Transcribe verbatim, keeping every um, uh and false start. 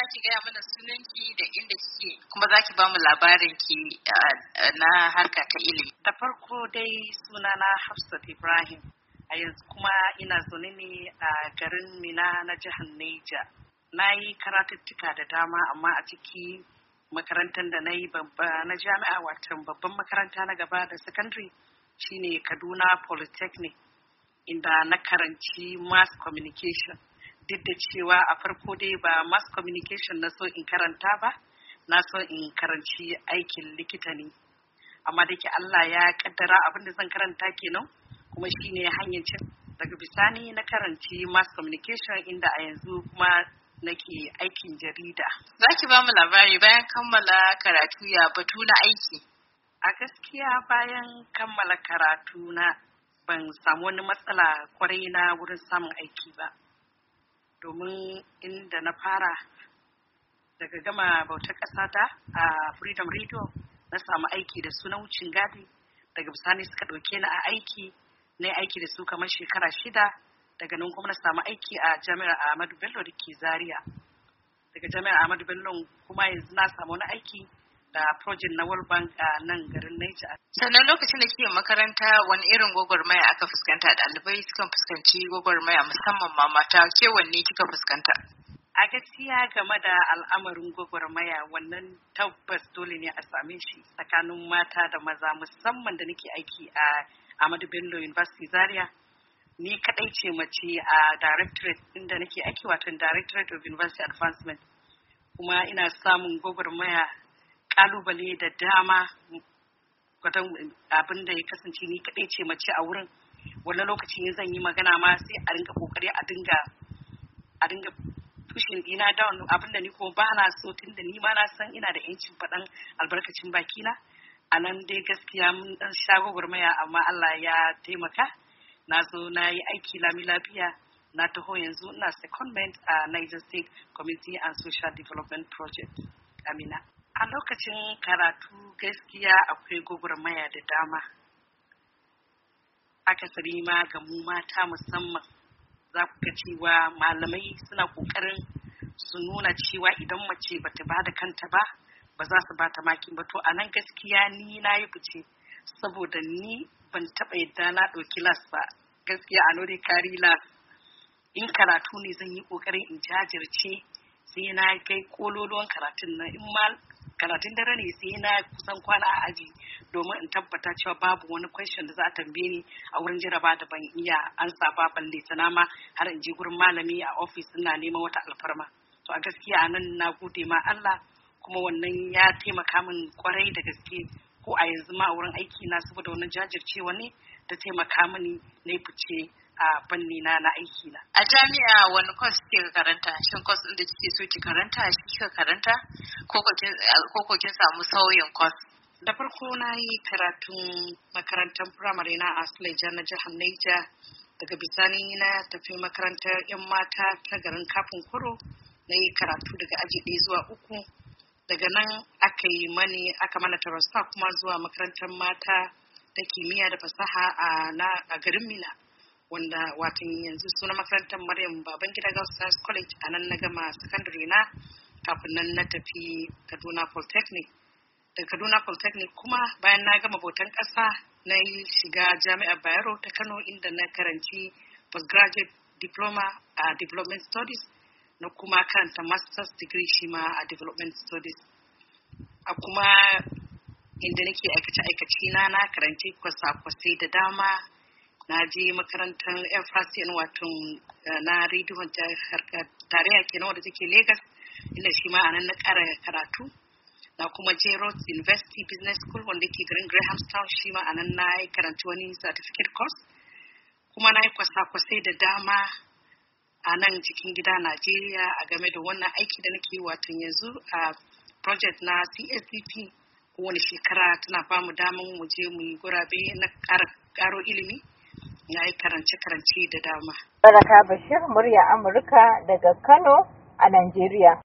ki gaya mana sunanki da inda kike kuma za ki ba mu labarin ki na harka ta ilimi. Da farko dai sunana Hafsat Ibrahim. A yanzu kuma ina zaune ne a garin Mina na jihar Neja. Na yi karatuttuka da dama amma a ciki makarantar da na yi babba na jami'a wato babban makaranta na gaba da secondary shine Kaduna Polytechnic, inda na karanci mass communication. Duk da cewa a farko dai ba mass communication na so in karanta ba, na so in karanci aikin likita ne. Amma da ke Allah ya kaddara abin da zan karanta kenan, kuma shine hanyar cin. Daga bisani na karanci mass communication, inda a yanzu kuma nake aikin jarida. Za ki ba mu labari bayan kammala karatu ya batu na aiki? A gaskiya bayan kammala karatu na ban samu wani matsala kwarai na wurin samun aiki ba. Domin inda na fara daga gama bautar ƙasata a Freedom Radio na samu aiki da su na wucin gadi. Daga bisani suka ɗauke ni a aiki, na aiki da su kamar shekara shida. Daga nan kuma na samu aiki a Jami'ar Ahmadu Bello da ke Zaria. Daga Jami'ar Ahmadu Bello kuma yanzu na samu wani aiki da project na World Bank a nan garin Niger. Sannan lokacin da kike makaranta wani irin gwagwarmaya aka fuskanta? Ɗalibai sukan fuskanci gwagwarmaya musamman ma mata, ke wanne kika fuskanta? A gaskiya game da al'amarin gwagwarmaya wannan tabbas dole ne a same shi tsakanin mata da maza, musamman da nake aiki a Ahmadu Bello University Zaria. Ni kadai ce mace a directorate inda nake aiki, wato Directorate of University Advancement. Kuma ina samun gwagwarmaya kalubale da dama, abin da ya kasance ni kadai ce mace a wurin. Wannan lokacin zan yi magana ma sai a ringa kokari a dinga a dinga pushing dina down, abin da ni ko ba na so, tunda ni ma na san ina da yancin faɗan albarkacin bakina. A nan dai gaskiya mun dan sha gwagwarmaya, amma Allah ya taimaka. Na zo na yi aiki lami lafiya, na taho yanzu ina secondment a Niger State Community and Social Development Project, Amina. A lokacin karatu gaskiya akwai gwagwarmaya da dama. Akasari ma ga mu mata musamman, za ku ga cewa malamai suna ƙoƙarin su nuna cewa idan mace bata ba da kanta ba, ba za su bata maki ba. To a nan gaskiya ni na yi fice, saboda ni ban taɓa yadda na ɗauki las ba. Gaskiya a nore kari las. In karatu ne zan yi ƙoƙarin in jajirce sai na kai kololuwan karatun nan. In ma karatun dare ne sai na kusan kwana a aji, domin in tabbata cewa babu wani question da za a tambaye ni a wurin jaraba da ban iya ansa ba, balle ta ma har in je gurin malami a office ina neman wata alfarma. To a gaskiya anan na gode ma Allah, kuma wannan ya taimaka min kwarai da gaske. Ko a yanzu ma a wurin aiki na, saboda wannan jajircewa ne da taimaka mini na fice a fanni na na aiki na. A jami'a wani course kika karanta? Shin course din da kike so ki karanta shi kika karanta, ko ko kin samu sauyin course? Da farko na yi karatun makarantar primary na a Suleja na jihar Niger. Daga bisani na tafi makarantar 'yan mata ta garin Kafin Kuro. Na yi karatu daga aji ɗaya zuwa uku. Daga nan aka yi mani aka mana transfer kuma zuwa makarantar mata ta kimiyya da fasaha a garin Mina, wanda watan yanzu suna makarantar Maryam Babangida Girls Science College. A nan na gama secondary na, kafin nan na tafi Kaduna Polytechnic. Da Kaduna Polytechnic kuma bayan na gama bautan ƙasa, na yi shiga Jami'ar Bayero ta Kano, inda na karanci postgraduate diploma a development studies, na kuma karanta master's degree shi ma a development studies. A kuma inda nake aikace-aikace na na karanci kwasa-kwasai da dama. Na je makarantar F R C N, wato na rediyon tarayya kenan wadda take Lagos, inda shi ma anan na ƙara karatu. Na kuma je Rhodes University Business School wanda ke garin Grahamstown, shi ma anan na yi karanci wani certificate course. Kuma na yi kwasa-kwasai da dama a nan cikin gida Najeriya a game da wannan aiki da nake watan yanzu a project na C S D P. Kowane shekara tana bamu damar mu je mu yi gurabe na ƙaro ilimi. Na yi karance-karance da dama. Baraka Bashir, murya Amurka daga Kano a Najeriya.